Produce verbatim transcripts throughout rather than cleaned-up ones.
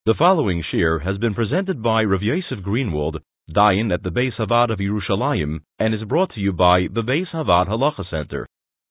The following shir has been presented by Rav Yosef Greenwald, Dayan at the Beis Havad of Yerushalayim, and is brought to you by the Beis Havad Halacha Center.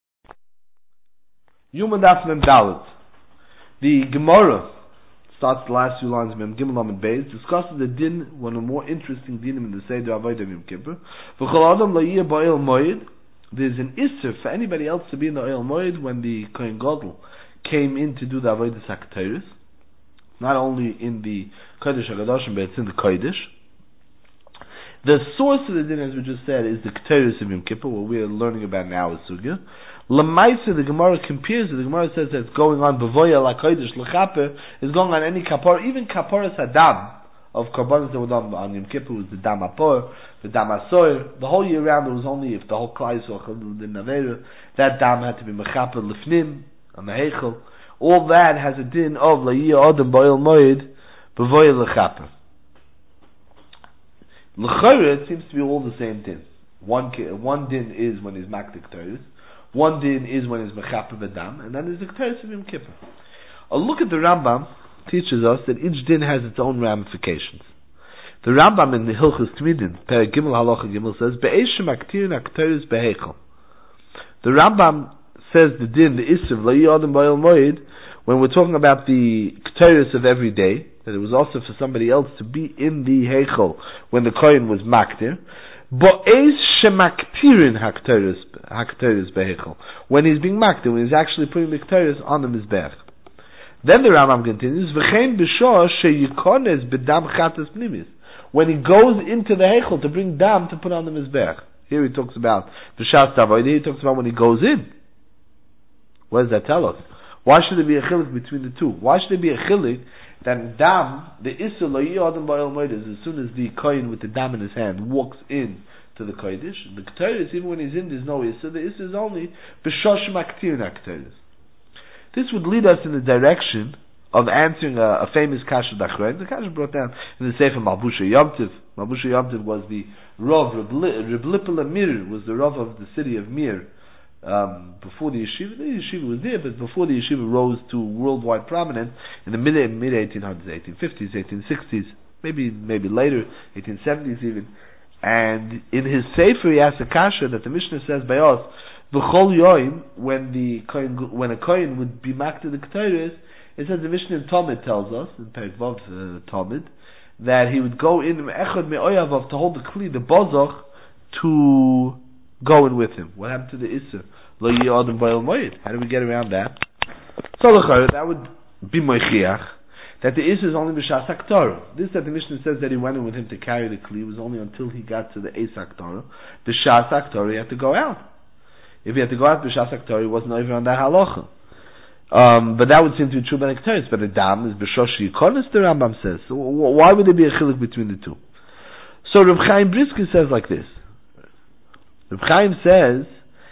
Yuma Daf Mem Dalet. The Gemara starts the last few lines of Mem Gimel Amud Beis, discusses the din, one of the more interesting dinim in the Seder Avodah Yom Kippur. V'chol Adam lo yeh ba'Oel Moed. There's an isser for anybody else to be in the Oel Moed when the Kohen Gadol came in to do the Avodah Sakteris. Not only in the Kodesh HaKadoshim, but it's in the Kodesh. The source of the din, as we just said, is the Keteris of Yom Kippur, what we are learning about now is Sugya. Lamaisa, the Gemara compares it. The Gemara says that it's going on Bevoya La Kodesh L'chaper, is going on any kapor, even kaporas hadam of karbanos that were done on Yom Kippur was the dam apor, the dam asoir. The whole year round, it was only if the whole klai yisrael the naveira, that dam had to be mechaper lifnim on the heichel. All that has a din of la'iyah adam ba'il moed b'voyel l'chaper. L'chayre, it seems to be all the same din. One one din is when he's makdik teres, one din is when he's mechaper v'dam, and then there's the teres of Yom Kippur. A look at the Rambam teaches us that each din has its own ramifications. The Rambam in the Hilchos Tmidin, Perek Gimel Halacha Gimel says, be'eshem aktirin akteres beheichel. The Rambam says the din, the Isser, la'iyah adam ba'il moed, when we're talking about the Keteris of every day, that it was also for somebody else to be in the Heichel when the Kohen was Maktir, Bo'ez shemaktirin hakteris beheichel, when he's being Maktir, when he's actually putting the Keteris on the Mizbech. Then the Rambam continues, V'chein b'shor sheyikones b'dam chatas pnimis, when he goes into the Heichel to bring dam to put on the Mizbech. Here he talks about B'shas Tavodah, he talks about when he goes in. What does that tell us? Why should there be a chilik between the two? Why should there be a chilik that dam, the Issa La'iyah Adam Ba'il Moed, as soon as the Kohen with the dam in his hand walks in to the Kodesh, the Keteris, even when he's in, there's no Issa, the Issa is only B'shosh Maktir Keteris. This would lead us in the direction of answering a, a famous Kasha Dachrein. The Kasha brought down in the Sefer Malbusha Yom Tov. Malbusha Yom Tov was the Rav, Reb Lippel Mir, was the Rav of the city of Mir. Um, before the yeshiva, the yeshiva was there, but before the yeshiva rose to worldwide prominence in the mid mid eighteen hundreds, eighteen fifties, eighteen sixties, maybe maybe later, eighteen seventies even. And in his sefer, he asks a kasha that the Mishnah says by us, v'chol yoim, when the kohen, when a kohen would be maked to the keteris, it says the Mishnah in Talmud tells us in Perek Vav uh, Talmud that he would go in echad me'oyavav to hold the kli, the bozoch, to going with him. What happened to the Isser? Lo yeh adam ba'il moed. How do we get around that? So that would be moichiach that the Isser is only b'shas haktorah. This that the Mishnah says that he went in with him to carry the kli was only until he got to the Eis haktorah. B'shas haktorah he had to go out. If he had to go out b'shas haktorah, he wasn't over on that halacha. Um, but that would seem to be true by the keteris. But the dam is b'shosh yikonis, the Rambam says. So why would there be a chilik between the two? So Reb Chaim Brisker says like this. Reb Chaim says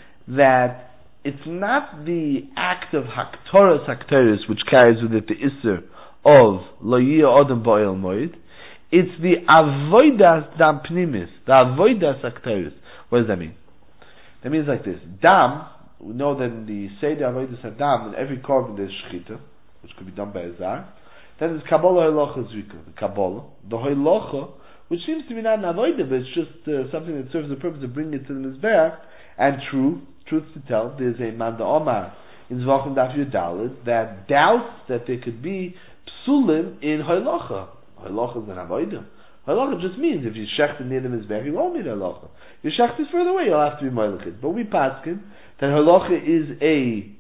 that it's not the act of haktoras hakteris which carries with it the isser of lo yeh adam ba'il moed. It's the avodas dam pnimis, the avodas hakteris. What does that mean? That means like this: dam. We know that in the seder avodas hadam, in every korban there's shchita, which could be done by a zar. Then there's kabbalah halacha zrika, the kabbalah, the halacha, which seems to be not an avodah, but it's just uh, something that serves the purpose of bringing it to the mizbeach. And true, truth to tell, there's a Manda Omar in Zvachim Daf Yudalid that doubts that there could be psulim in halacha. Halacha is an avodah. Halacha just means if you shecht near the mizbeach, you won't need halacha. If you shecht is further away, you'll have to be moilekid. But we paskin that halacha is a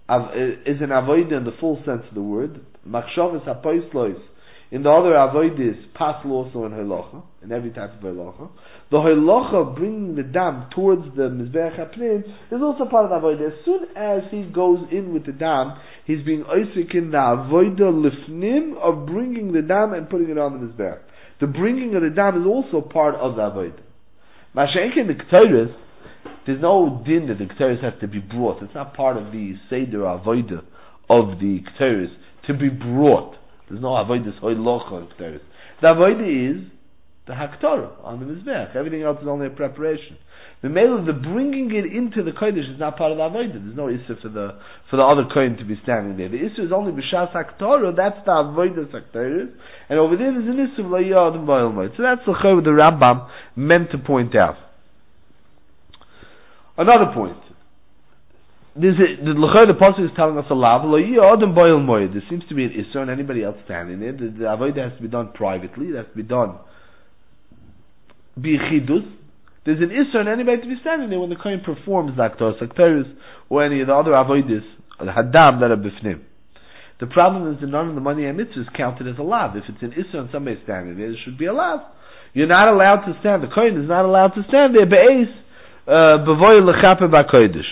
is an avodah in the full sense of the word. Machshavas hapoislois. In the other avodas, passel also in halacha, in every type of halacha. The halacha bringing the dam towards the mizbeach hapnim is also part of the avodah. As soon as he goes in with the dam, he's being oisik in the avodah lifnim of bringing the dam and putting it on the mizbeach. The bringing of the dam is also part of the avodah. Mashenk in the keteris, there's no din that the keteris has to be brought. It's not part of the seder avodah of the keteris to be brought. There's no avodas hoilocha in keteris. The avodah is the Haktorah, on the Mizbeach. Everything else is only a preparation. The mail of the bringing it into the Kodesh is not part of the Avodah. There's no Issa for the for the other Kohen to be standing there. The Issa is only B'Shas Haktorah, that's the Avodah Haktorah, and over there there's an Issa of L'Yad and Ba'il Moed. So that's the Chayv the Rambam meant to point out. Another point. There's a, the L'Chayv the Pasuk is telling us a lav, L'Yad and Ba'il Moed. There seems to be an Issa and anybody else standing there. The, the Avodah has to be done privately, it has to be done B'Chidus. There's an Isser on anybody to be standing there when the Kohen performs the Haktorah, Sakteris, or any of the other Avoidis, or the Hadam that are Bifnim. The problem is that none of the money and mitzvahs is counted as a lav. If it's an Isser on somebody standing there, it should be a lav. You're not allowed to stand, the Kohen is not allowed to stand there, Be'ez, Bevoy L'chape Ba'kodesh.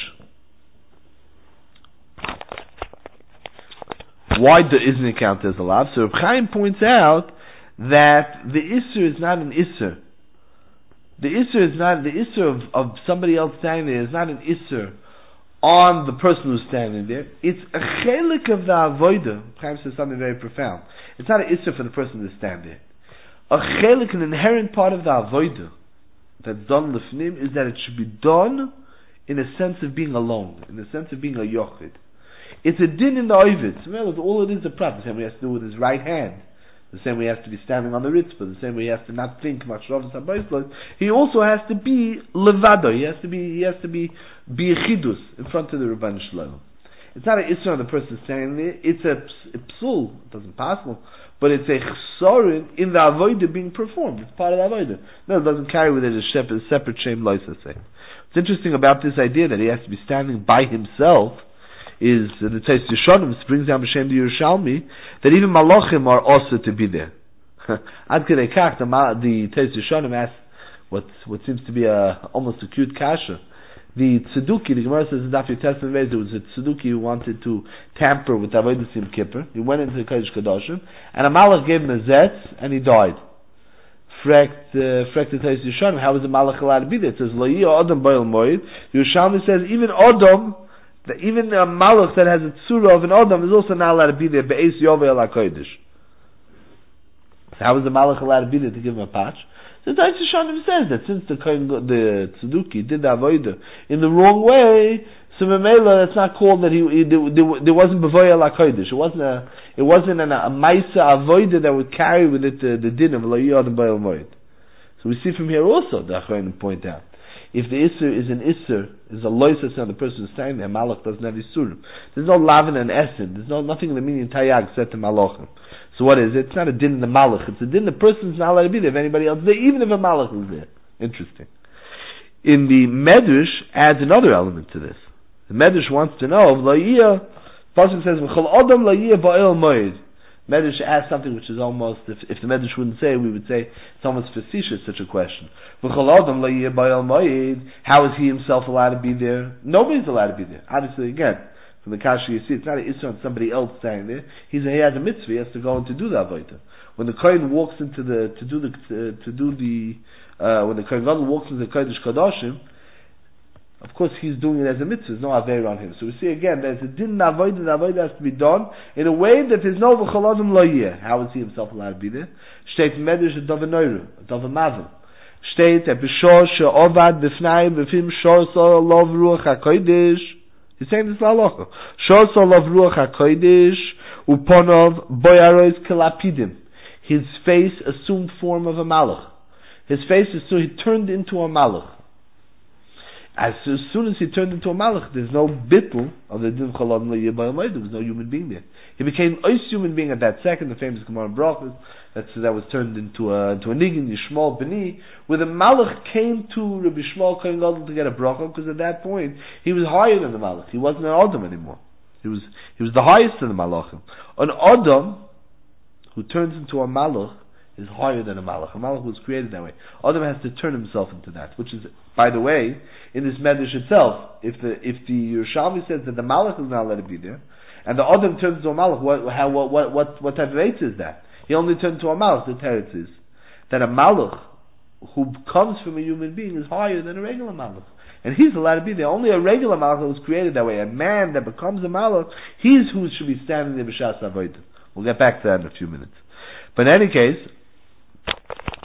Why do, isn't it counted as a lav? So Reb Chaim points out that the Isser is not an Isser. The Isser is not, the Isser of, of somebody else standing there is not an Isser on the person who's standing there. It's a chelik of the Avodah. Chaim says something very profound. It's not an Isser for the person to stand there. A chelik, an inherent part of the Avodah that's done lefnim, is that it should be done in a sense of being alone, in a sense of being a yochid. It's a din in the Ovid. Well, all it is a prat. The same way he has to do with his right hand. The same way he has to be standing on the ritzvah, the same way he has to not think much. He also has to be levado. He has to be he has to be be chidus in front of the Rebbeinu Shalom. It's not an isra on the person standing there. It's a, a psul. It doesn't possible, but it's a chsorin in the avodah being performed. It's part of the avodah. No, it doesn't carry with it a separate, a separate shame loisa say. What's interesting about this idea that he has to be standing by himself is uh, the Tzais Yishonim brings down B'Shem the Yerushalmi that even Malachim are also to be there. Ad Kedei Kach, the, the Tzais Yishonim asks what what seems to be a almost a cute kasha. The Tzeduki, the Gemara says in Daf Testament, there was a Tzeduki who wanted to tamper with Avodah Yom Kippur. He went into the Kodesh Kadoshim, and a Malach gave him a zetz, and he died. Frekt uh, frekt the Tzais Yishonim, how is the Malach allowed to be there? It says Lo Yeh Adam Ba'il Moed. Yerushalmi says even Adam, that even a malach that has a tzura of an adam is also not allowed to be there. Be'ez yovel HaKodesh. So how is the malach allowed to be there to give him a patch? So Tzais Yishonim says that since the the Tzeduki did the avodah in the wrong way, so Memela that's not called that he, he there, there wasn't bevoy HaKodesh. It wasn't a it wasn't an, a ma'isa avodah that would carry with it the, the din of Lo Yeh Adam Ba'il Moed. So we see from here also the Achronim point out. If the Isser is an Isser, is a loisas on the person who's standing there, Malach doesn't have Isurim. There's no Lavin and Essen. There's no nothing in the meaning Tayag said to Malachim. So what is it? It's not a din in the Malach. It's a din the person's not allowed to be there if anybody else is there, even if a Malach is there. Interesting. In the Medrash adds another element to this. The Medrash wants to know, La'iyah, Pasuk says, V'chol Adam La'iyah Ba'il Moed. Medrash asks something which is almost, if, if the Medrash wouldn't say, we would say it's almost facetious, such a question. How is he himself allowed to be there? Nobody's allowed to be there. Obviously, again, from the Kasha you see, it's not an issue on somebody else standing there. He's a, he has a mitzvah, he has to go and to do the avodah. When the Kohen walks into the, to do the, to, to do the, uh, when the Kohen Gadol walks into the Kodesh Kadoshim, of course, he's doing it as a mitzvah. There's no aver on him. So we see again, there's a din avodah. The avodah has to be done in a way that there's no v'chaladim lo yeh. How is he himself allowed to be there? Shteit medrash a dava noiru, a dava mavim. Shteit a b'shor she'ovad b'fnai b'fim shor so lov ruach hakodesh. He's saying this la'alocha. Shor so lov ruach hakodesh uponov boyarois kelapidim. His face assumed form of a malach. His face is so he turned into a malach. As soon as he turned into a malach, there's no bittul of the din chalad l'yeh ba'il moed. There was no human being there. He became a human being at that second. The famous Gemara Brachos that that was turned into a into a nigin Yishmael Beni, where the malach came to Rabbi Shmuel Kohen Gadol to get a bracha, because at that point he was higher than the malach. He wasn't an adam anymore. He was he was the highest of the malachim. An adam who turns into a malach is higher than a malach. A malach was created that way. Adam has to turn himself into that, which is, by the way, in this medrash itself, if the if the Yerushalmi says that the malach is not allowed to be there, and the Adam turns into a malach, what how, what what what what type of eitz is that? He only turned to a malach. The teretz is that a malach who comes from a human being is higher than a regular malach, and he's allowed to be there. Only a regular malach was created that way. A man that becomes a malach, he's who should be standing there b'shas avodah. We'll get back to that in a few minutes. But in any case,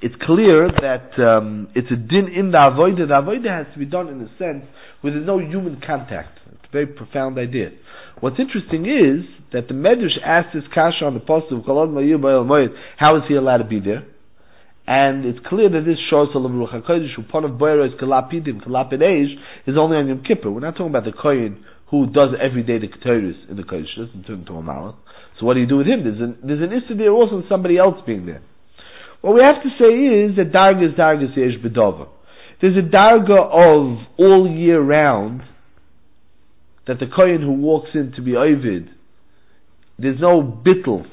it's clear that um, it's a din in the avodah. The avodah has to be done in a sense where there's no human contact. It's a very profound idea. What's interesting is that the Medrash asked this kasha on the pasuk of Kol Adam Lo Yeh B'Oel Moed, how is he allowed to be there? And it's clear that this shows the Ruach HaKodesh, who part of Boyeres Kalapidim, Kalapid Eish, is only on Yom Kippur. We're not talking about the Kohen who does every day the Keteris in the Kodesh. It doesn't turn into a Malach. So what do you do with him? There's an, there's an issue there also in somebody else being there. What we have to say is that Darga is Darga Yesh B'Dova. There's a Darga of all year round that the Kohen who walks in to be Ovid, there's no bittul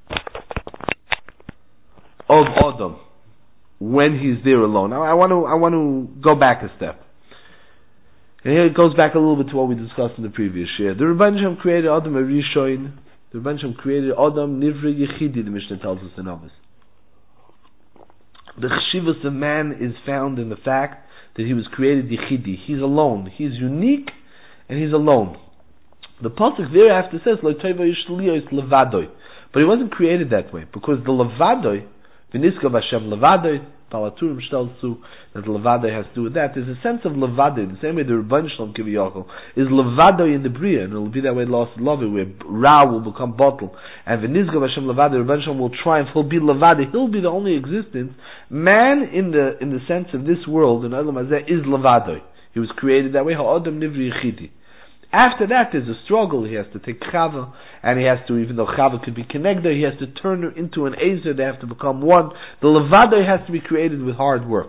of Adam when he's there alone. Now I want to I want to go back a step. And here it goes back a little bit to what we discussed in the previous year. The Rebbeinu Shem created Adam a Rishon. The Rebbeinu Shem created Adam Nivra Yechidi, the Mishnah tells us in Abbas. The Cheshivas of man is found in the fact that he was created Yechidi. He's alone. He's unique and he's alone. The pasuk thereafter says, Lo tova yishliyos levadoi. But he wasn't created that way, because the levadoi, v'niskav Hashem levadoi, palaturim shtelsu, that levadoi has to do with that. There's a sense of levadoi, the same way the Rebbeinu Shalom Kiviyachol is levadoi in the Bria, and it will be that way lost love, where Ra will become bottle, and v'niskav Hashem levadoi, Rebbeinu Shalom will triumph, he'll be levadoi, he'll be the only existence. Man, in the in the sense of this world, in Olam Hazeh, is levadoi. He was created that way, ha'adam nivri yechidi. After that, there's a struggle. He has to take Chava, and he has to, even though Chava could be connected, he has to turn her into an Ezer. They have to become one. The Levada has to be created with hard work.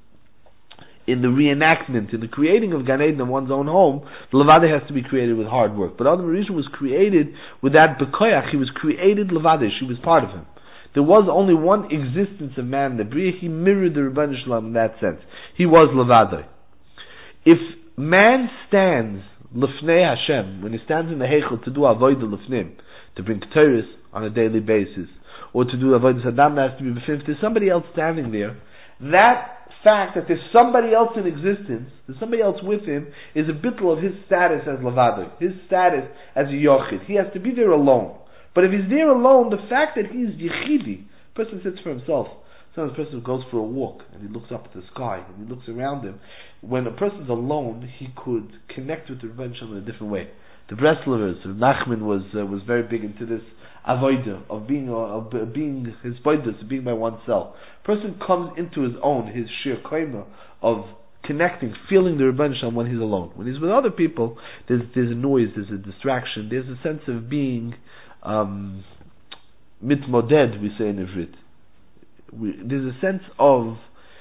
In the reenactment, in the creating of Gan Eden in one's own home, the Levada has to be created with hard work. But Adam Rishon was created with that Bekoyach. He was created Levada. She was part of him. There was only one existence of man in the Bria. He mirrored the Rebbeinu Shalom in that sense. He was Levada. If man stands Lefnei Hashem, when he stands in the Heichel to do Avodah Lefnim, to bring Keteris on a daily basis, or to do Avodah Adam, has to be befim. There's somebody else standing there. That fact that there's somebody else in existence, there's somebody else with him, is a bittul of his status as Levada, his status as a Yochid. He has to be there alone. But if he's there alone, the fact that he's Yechidi, a person sits for himself. Sometimes a person goes for a walk and he looks up at the sky and he looks around him. When a person's alone, he could connect with the Rebbeinu Shalom in a different way. The Breslovers, Nachman was uh, was very big into this avodah of being uh, of being his boidus, of being by oneself. A person comes into his own, his shir koima of connecting, feeling the Rebbeinu Shalom when he's alone. When he's with other people, there's there's a noise, there's a distraction, there's a sense of being um, mitmoded, we say in Ivrit. We, there's a sense of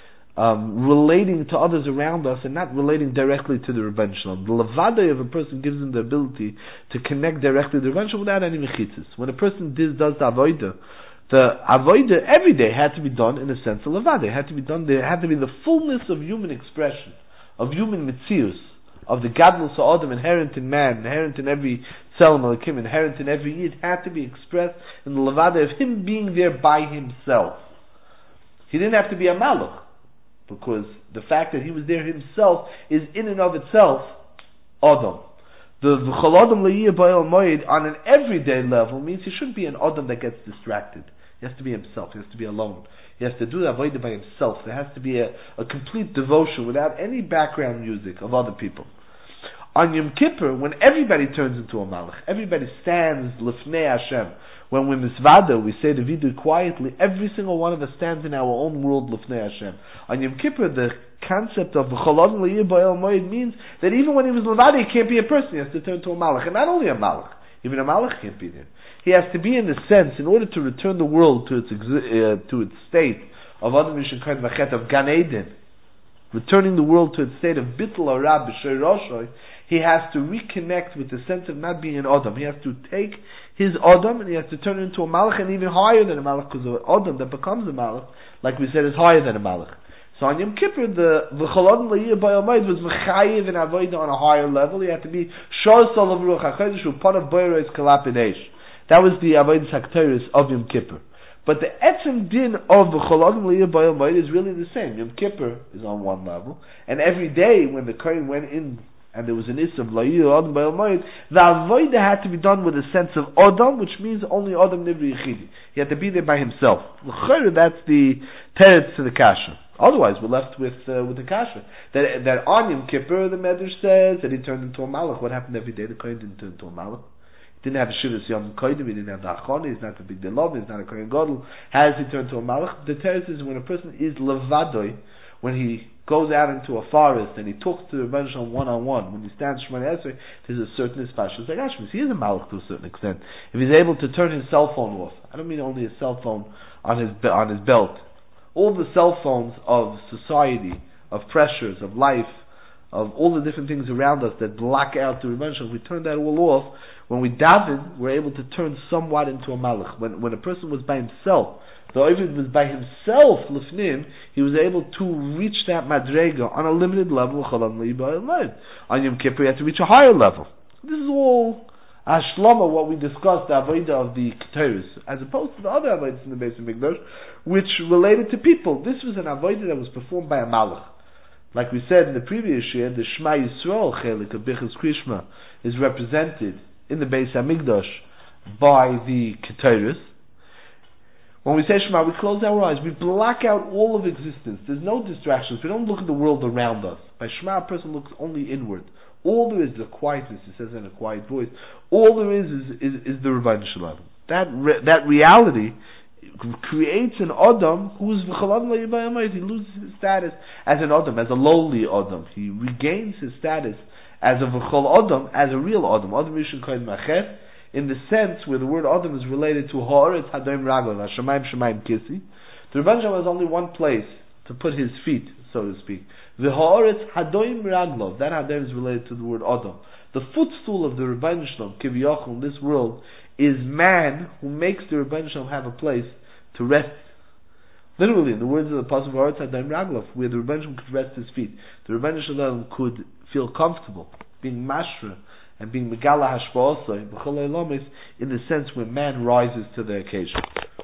um, relating to others around us and not relating directly to the Rebbeinu Shalom. The levada of a person gives him the ability to connect directly to the Rebbeinu Shalom without any mechitzas. When a person does, does the avodah, the avodah every day had to be done in a sense of levada. It had to be done. There had to be the fullness of human expression, of human mitzius, of the gadlus ha'adam inherent in man, inherent in every tzelem alakim, inherent in every yid, had to be expressed in the levada of him being there by himself. He didn't have to be a malach, because the fact that he was there himself is in and of itself Adam. The V'chol Adam Lo Yeh B'Oel Moed on an everyday level means he shouldn't be an Adam that gets distracted. He has to be himself. He has to be alone. He has to do the avodah by himself. There has to be a, a complete devotion without any background music of other people. On Yom Kippur, when everybody turns into a malach, everybody stands Lefnei Hashem. When we misvada, we say the vidu quietly, every single one of us stands in our own world Lefnei Hashem. On Yom Kippur, the concept of V'chol Adam Lo Yeh B'Oel Moed means that even when he was levada, he can't be a person, he has to turn to a malach. And not only a malach, even a malach can't be there. He has to be in the sense, in order to return the world to its exi- uh, to its state of Adam Rishon Kain V'Chet, of Gan Eden, returning the world to its state of Bittul Arab B'Shei Roshoy, he has to reconnect with the sense of not being an Adam. He has to take his Adam and he has to turn it into a Malach, and even higher than a Malach, because an Adam that becomes a Malach, like we said, is higher than a Malach. So on Yom Kippur, the V'chol Adam Lo Yeh B'Oel Moed was Mechayiv and Avodah on a higher level. He had to be Shor Sol of Ruach HaKodesh, who part of Boyeres Kalapid Eish. That was the Avodah Hakteris of Yom Kippur. But the etzem din of V'chol Adam Lo Yeh B'Oel Moed is really the same. Yom Kippur is on one level, and every day when the Kohen went in and there was an Issa of La'ir Adam Ba'al Moed, the Avodah had to be done with a sense of Adam, which means only Adam Nivri Yechidi. He had to be there by himself. That's the teretz to the Kasha. Otherwise, we're left with uh, with the Kasha. That, that on Yom Kippur, the Medrash says, that he turned into a Malach. What happened every day? The Kohen didn't turn into a Malach. He didn't have a Shivas Yom Kodim, he didn't have the Achon, he's not a big Delov, he's not a Kohen Gadol. How does he turn to a Malach? The teretz is when a person is Levadoi, when he goes out into a forest and he talks to the Rebbeinu Shalom one-on-one, when he stands Shemona Esrei, there's a certain Espashas like Ashmas. He is a Malach to a certain extent. If he's able to turn his cell phone off, I don't mean only his cell phone on his on his belt, all the cell phones of society, of pressures, of life, of all the different things around us that block out the Rebbeinu Shalom, we turn that all off. When we daven, we're able to turn somewhat into a Malach. When when a person was by himself, the Ovid was by himself, Lefnim, he was able to reach that Madrega on a limited level. On Yom Kippur, he had to reach a higher level. This is all Ashlama, what we discussed, the Avodah of the Keteris, as opposed to the other Avodas in the Beis Hamikdash, which related to people. This was an Avodah that was performed by a Malach. Like we said in the previous year, the Shema Yisrael Chelik of Bichas Krishma is represented in the Beis Hamikdash by the Keteris. When we say Shema, we close our eyes, we block out all of existence. There's no distractions. We don't look at the world around us. By Shema, a person looks only inward. All there is is the quietness, he says in a quiet voice. All there is is, is, is the Rebbeinu Shalom. That re- that reality creates an Adam who is v'chalav la'ibayamait. He loses his status as an Adam, as a lowly Adam. He regains his status as a v'chol Adam, as a real Adam. Adam Rishon Kohen Machet, in the sense where the word Adam is related to Ha'aretz Hadoim Raglav, Hashemayim Shemayim Kisi. The Rebbeinu Shalom has only one place to put his feet, so to speak. The Ha'aretz Hadoim Raglav, that Hadoim is related to the word Adam. The footstool of the Rebbeinu Shalom, Kiviyachol, in this world, is man who makes the Rebbeinu Shalom have a place to rest. Literally, in the words of the Pasuk of Ha'aretz Hadoim Raglav, where the Rebbeinu Shalom could rest his feet, the Rebbeinu Shalom could feel comfortable being mashra and being megala hashpa'asai b'chol ha'olamis, in the sense where man rises to the occasion.